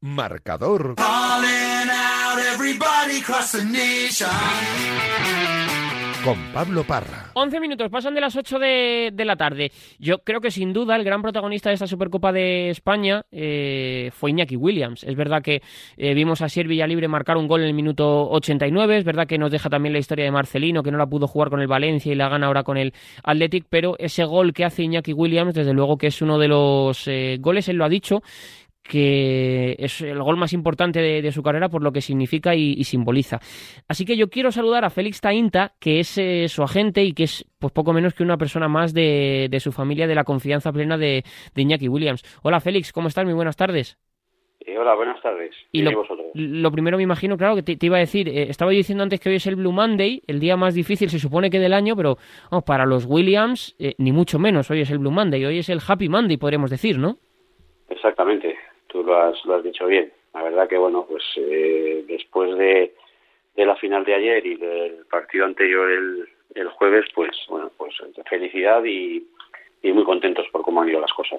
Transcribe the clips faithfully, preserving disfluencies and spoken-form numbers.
Marcador con Pablo Parra. once minutos, pasan de las ocho de, de la tarde. Yo creo que sin duda el gran protagonista de esta Supercopa de España eh, fue Iñaki Williams. Es verdad que eh, vimos a Asier Villalibre marcar un gol en el minuto ochenta y nueve, es verdad que nos deja también la historia de Marcelino, que no la pudo jugar con el Valencia y la gana ahora con el Athletic, pero ese gol que hace Iñaki Williams, desde luego que es uno de los eh, goles, él lo ha dicho, que es el gol más importante de, de su carrera por lo que significa y, y simboliza. Así que yo quiero saludar a Félix Tainta, que es eh, su agente y que es pues poco menos que una persona más de, de su familia, de la confianza plena de, de Iñaki Williams. Hola Félix, ¿cómo estás? Muy buenas tardes. Eh, hola, buenas tardes. Y lo, lo primero me imagino, claro, que te, te iba a decir, eh, estaba yo diciendo antes que hoy es el Blue Monday, el día más difícil se supone que del año, pero vamos, para los Williams eh, ni mucho menos, hoy es el Blue Monday, hoy es el Happy Monday, podríamos decir, ¿no? Exactamente. Tú lo has, lo has dicho bien. La verdad que, bueno, pues eh, después de, de la final de ayer y del partido anterior el, el jueves, pues, bueno, pues felicidad y, y muy contentos por cómo han ido las cosas.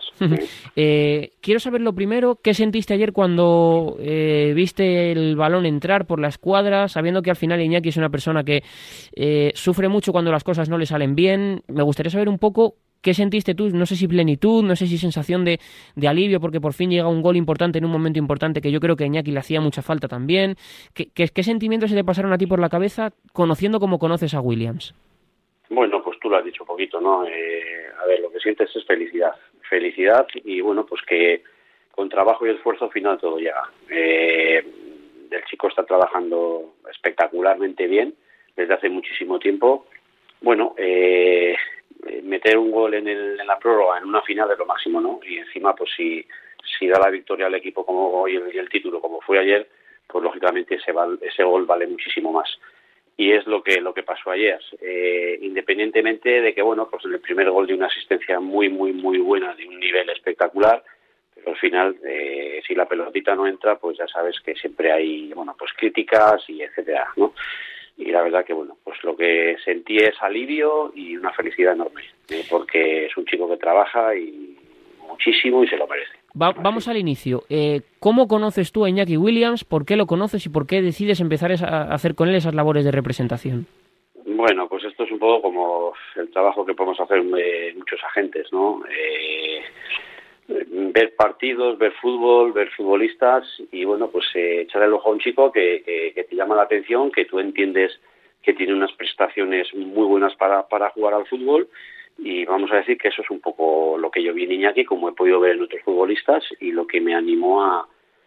eh, quiero saber lo primero, ¿qué sentiste ayer cuando eh, viste el balón entrar por la escuadra, sabiendo que al final Iñaki es una persona que eh, sufre mucho cuando las cosas no le salen bien? Me gustaría saber un poco ¿qué sentiste tú? No sé si plenitud, no sé si sensación de, de alivio porque por fin llega un gol importante en un momento importante que yo creo que a Iñaki le hacía mucha falta también. ¿Qué, qué, qué sentimientos se te pasaron a ti por la cabeza conociendo como conoces a Williams? Bueno, pues tú lo has dicho un poquito, ¿no? Eh, a ver, lo que sientes es felicidad. Felicidad y, bueno, pues que con trabajo y esfuerzo al final todo llega. Eh, el chico está trabajando espectacularmente bien desde hace muchísimo tiempo. Bueno, eh... meter un gol en, el, en la prórroga, en una final es lo máximo, ¿no? Y encima, pues si, si da la victoria al equipo como hoy y el, el título como fue ayer, pues lógicamente ese, val, ese gol vale muchísimo más. Y es lo que lo que pasó ayer. Eh, independientemente de que, bueno, pues en el primer gol de una asistencia muy, muy, muy buena, de un nivel espectacular, pero al final, eh, si la pelotita no entra, pues ya sabes que siempre hay, bueno, pues críticas y etcétera, ¿no? Y la verdad que, bueno, pues lo que sentí es alivio y una felicidad enorme, ¿eh? Porque es un chico que trabaja y muchísimo y se lo merece. Va, vamos al inicio. Eh, ¿Cómo conoces tú a Iñaki Williams? ¿Por qué lo conoces y por qué decides empezar a hacer con él esas labores de representación? Bueno, pues esto es un poco como el trabajo que podemos hacer eh, muchos agentes, ¿no? Eh, ver partidos, ver fútbol, ver futbolistas y, bueno, pues eh, echar el ojo a un chico que, que, que te llama la atención, que tú entiendes que tiene unas prestaciones muy buenas para, para jugar al fútbol y vamos a decir que eso es un poco lo que yo vi en Iñaki, como he podido ver en otros futbolistas y lo que me animó a,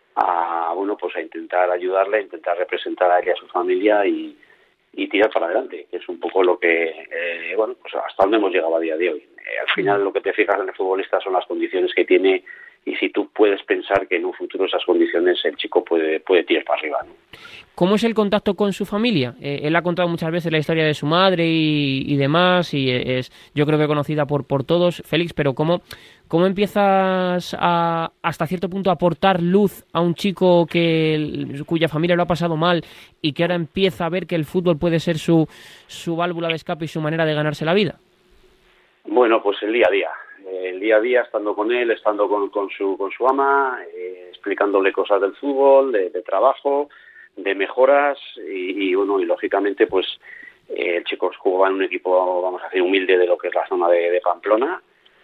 a bueno, pues a intentar ayudarle, a intentar representar a él y a su familia y, y tirar para adelante, que es un poco lo que, eh, bueno, pues hasta donde hemos llegado a día de hoy. Eh, al final lo que te fijas en el futbolista son las condiciones que tiene y si tú puedes pensar que en un futuro esas condiciones el chico puede, puede tirar para arriba, ¿no? ¿Cómo es el contacto con su familia? Eh, él ha contado muchas veces la historia de su madre y, y demás, y es, yo creo que conocida por, por todos, Félix, pero ¿cómo, cómo empiezas a, hasta cierto punto a aportar luz a un chico que cuya familia lo ha pasado mal y que ahora empieza a ver que el fútbol puede ser su, su válvula de escape y su manera de ganarse la vida? Bueno, pues el día a día. El día a día, estando con él, estando con, con su con su ama, eh, explicándole cosas del fútbol, de, de trabajo, de mejoras y, y bueno, y lógicamente pues eh, el chico jugaba en un equipo, vamos a decir, humilde de lo que es la zona de, de Pamplona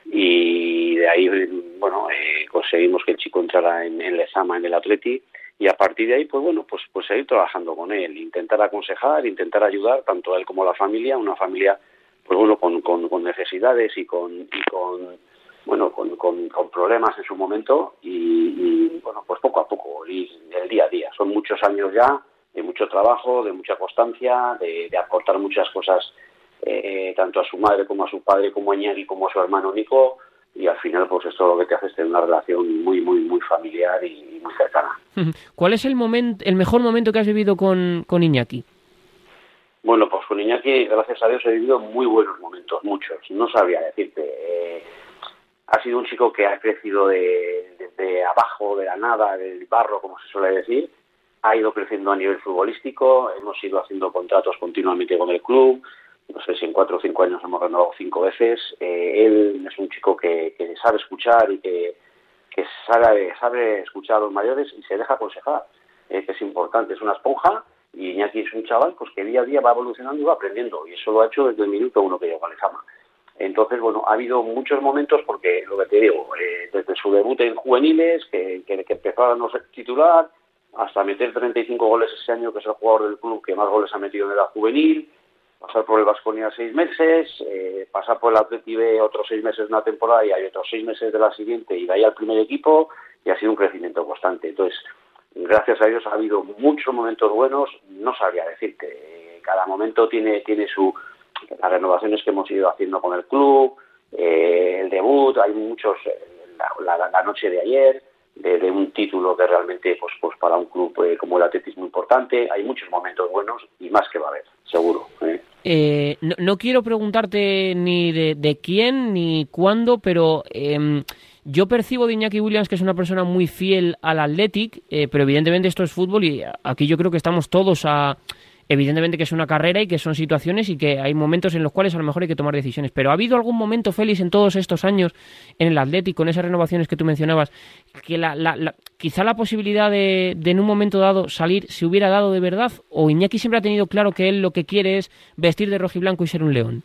y de ahí, bueno, eh, conseguimos que el chico entrara en, en Lezama, en el Atleti y a partir de ahí, pues bueno, pues, pues seguir trabajando con él, intentar aconsejar, intentar ayudar tanto a él como a la familia, una familia pues bueno, con, con, con necesidades y con, y con bueno, con, con, con problemas en su momento y, y, bueno, pues poco a poco y el día a día. Son muchos años ya de mucho trabajo, de mucha constancia, de, de aportar muchas cosas eh, tanto a su madre como a su padre, como a Iñaki, como a su hermano Nico y al final pues esto lo que te hace es tener una relación muy, muy, muy familiar y muy cercana. ¿Cuál es el momento, el mejor momento que has vivido con, con Iñaki? Bueno, pues con Iñaki, gracias a Dios, he vivido muy buenos momentos, muchos. No sabría decirte. Eh, ha sido un chico que ha crecido de, de, de abajo, de la nada, del barro, como se suele decir. Ha ido creciendo a nivel futbolístico. Hemos ido haciendo contratos continuamente con el club. No sé si en cuatro o cinco años hemos renovado cinco veces. Eh, él es un chico que, que sabe escuchar y que, que sabe, sabe escuchar a los mayores y se deja aconsejar, eh, que es importante, es una esponja, y Iñaki es un chaval pues que día a día va evolucionando y va aprendiendo, y eso lo ha hecho desde el minuto uno que llegó a Lezama. Entonces, bueno, ha habido muchos momentos, porque lo que te digo, eh, desde su debut en juveniles, que, que, que empezó a no ser titular, hasta meter treinta y cinco goles ese año, que es el jugador del club que más goles ha metido en edad juvenil, pasar por el Baskonia seis meses, eh, pasar por el Atleti B otros seis meses de una temporada y hay otros seis meses de la siguiente, y de ahí al primer equipo, y ha sido un crecimiento constante. Entonces, gracias a Dios ha habido muchos momentos buenos, no sabría decirte, cada momento tiene, tiene su... las renovaciones que hemos ido haciendo con el club, eh, el debut, hay muchos, eh, la, la, la noche de ayer, de, de un título que realmente pues pues para un club eh, como el Atleti es muy importante, hay muchos momentos buenos y más que va a haber, seguro. ¿eh? Eh, no, no quiero preguntarte ni de, de quién ni cuándo, pero eh, yo percibo de Iñaki Williams que es una persona muy fiel al Athletic, eh, pero evidentemente esto es fútbol y aquí yo creo que estamos todos a... Evidentemente que es una carrera y que son situaciones y que hay momentos en los cuales a lo mejor hay que tomar decisiones. Pero ¿ha habido algún momento, Félix, en todos estos años en el Athletic, con esas renovaciones que tú mencionabas, que la, la, la, quizá la posibilidad de, de en un momento dado salir se hubiera dado de verdad? ¿O Iñaki siempre ha tenido claro que él lo que quiere es vestir de rojiblanco y ser un león?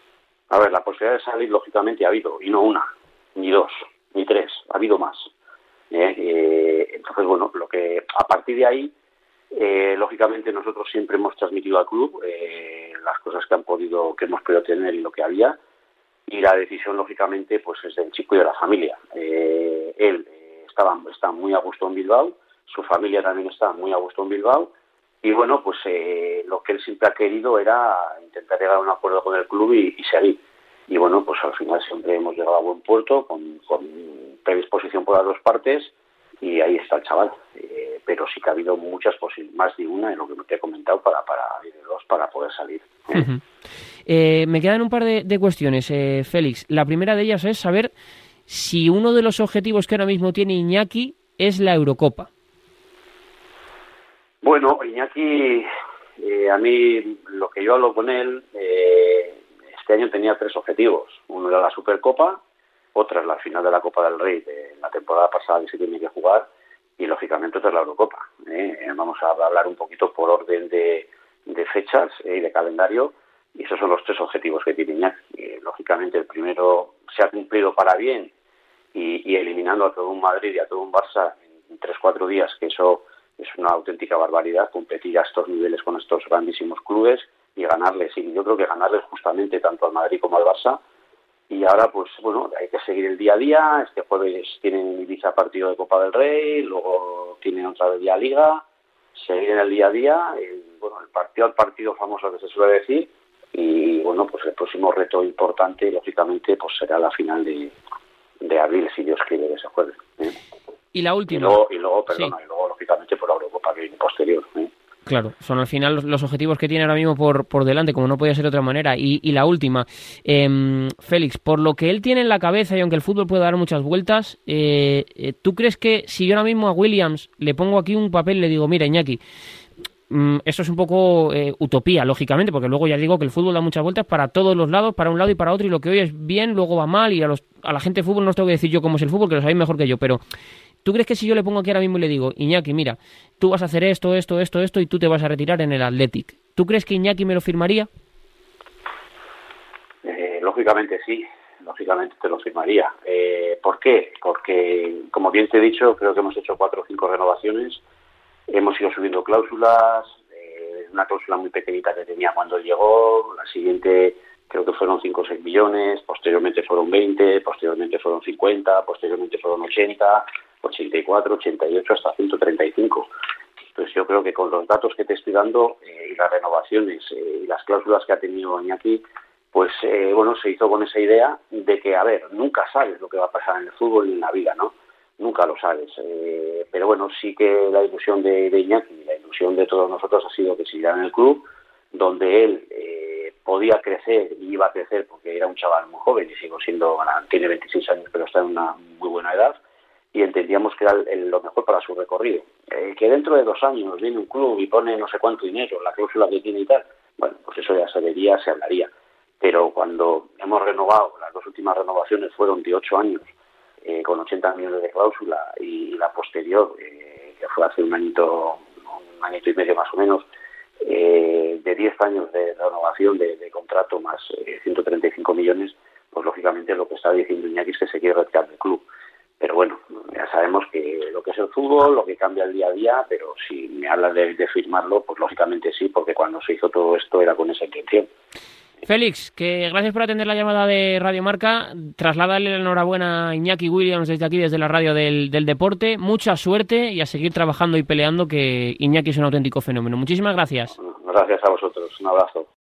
A ver, la posibilidad de salir lógicamente ha habido, y no una, ni dos, ni tres, ha habido más. ¿eh? Eh, entonces, bueno, lo que a partir de ahí... Eh, lógicamente nosotros siempre hemos transmitido al club eh, las cosas que han podido, que hemos podido tener y lo que había, y la decisión lógicamente pues es del chico y de la familia. Eh, él eh, estaba, está muy a gusto en Bilbao, su familia también está muy a gusto en Bilbao, y bueno, pues eh, lo que él siempre ha querido era intentar llegar a un acuerdo con el club y, y seguir. Y bueno, pues al final siempre hemos llegado a buen puerto, con, con predisposición por las dos partes, y ahí está el chaval. Eh, pero sí que ha habido muchas posibilidades, más de una en lo que te he comentado, para, para, de dos, para poder salir. ¿eh? Uh-huh. Eh, me quedan un par de, de cuestiones, eh, Félix. La primera de ellas es saber si uno de los objetivos que ahora mismo tiene Iñaki es la Eurocopa. Bueno, Iñaki, eh, a mí, lo que yo hablo con él, eh, este año tenía tres objetivos. Uno era la Supercopa, otra es la final de la Copa del Rey de la temporada pasada que se tiene que jugar, y lógicamente otra es la Eurocopa. ¿eh? Vamos a hablar un poquito por orden de, de fechas eh, y de calendario, y esos son los tres objetivos que tiene Iñaki. Eh, lógicamente el primero se ha cumplido para bien, y, y eliminando a todo un Madrid y a todo un Barça en tres cuatro días, que eso es una auténtica barbaridad, competir a estos niveles con estos grandísimos clubes y ganarles, y yo creo que ganarles justamente tanto al Madrid como al Barça. Y ahora, pues bueno, hay que seguir el día a día. Este jueves tienen Ibiza partido de Copa del Rey, luego tienen otra vez ya Liga, seguir en el día a día, el, bueno, el partido al partido famoso que se suele decir, y bueno, pues el próximo reto importante, lógicamente, pues será la final de, de abril, si Dios quiere, de ese jueves. ¿eh? Y la última. Y luego, y luego perdona, sí. y luego, lógicamente, por la Eurocopa que viene posterior. ¿eh? Claro, son al final los, los objetivos que tiene ahora mismo por, por delante, como no podía ser de otra manera. Y, y la última, eh, Félix, por lo que él tiene en la cabeza, y aunque el fútbol puede dar muchas vueltas, eh, eh, ¿tú crees que si yo ahora mismo a Williams le pongo aquí un papel y le digo, mira, Iñaki, mm, esto es un poco eh, utopía, lógicamente, porque luego ya digo que el fútbol da muchas vueltas para todos los lados, para un lado y para otro, y lo que hoy es bien, luego va mal, y a, los, a la gente de fútbol no os tengo que decir yo cómo es el fútbol, que lo sabéis mejor que yo, pero... ¿Tú crees que si yo le pongo aquí ahora mismo y le digo, Iñaki, mira, tú vas a hacer esto, esto, esto, esto y tú te vas a retirar en el Athletic, ¿tú crees que Iñaki me lo firmaría? Eh, lógicamente sí, lógicamente te lo firmaría. Eh, ¿Por qué? Porque, como bien te he dicho, creo que hemos hecho cuatro o cinco renovaciones, hemos ido subiendo cláusulas, eh, una cláusula muy pequeñita que tenía cuando él llegó, la siguiente creo que fueron cinco o seis millones, posteriormente fueron veinte, posteriormente fueron cincuenta, posteriormente fueron ochenta, ochenta y cuatro, ochenta y ocho, hasta ciento treinta y cinco. Entonces yo creo que con los datos que te estoy dando eh, y las renovaciones eh, y las cláusulas que ha tenido Iñaki, pues eh, bueno, se hizo con esa idea de que, a ver, nunca sabes lo que va a pasar en el fútbol ni en la vida, ¿no? Nunca lo sabes. Eh, pero bueno, sí que la ilusión de, de Iñaki, la ilusión de todos nosotros ha sido que siguiera en el club, donde él eh, podía crecer y iba a crecer porque era un chaval muy joven y sigo siendo, tiene veintiséis años, pero está en una muy buena edad, y entendíamos que era el, el, lo mejor para su recorrido. Eh, que dentro de dos años viene un club y pone no sé cuánto dinero, la cláusula que tiene y tal, bueno, pues eso ya se vería, se hablaría. Pero cuando hemos renovado, las dos últimas renovaciones fueron de ocho años, eh, con ochenta millones de cláusula, y la posterior, eh, que fue hace un añito, un añito y medio más o menos, eh, de diez años de renovación de, de contrato más eh, ciento treinta y cinco millones, pues lógicamente lo que está diciendo Iñaki es que se quiere retirar del club. Pero bueno, ya sabemos que lo que es el fútbol, lo que cambia el día a día, pero si me hablas de, de firmarlo, pues lógicamente sí, porque cuando se hizo todo esto era con esa intención. Félix, que gracias por atender la llamada de Radio Marca. Trasládale la enhorabuena a Iñaki Williams desde aquí, desde la radio del, del deporte. Mucha suerte y a seguir trabajando y peleando, que Iñaki es un auténtico fenómeno. Muchísimas gracias. Gracias a vosotros. Un abrazo.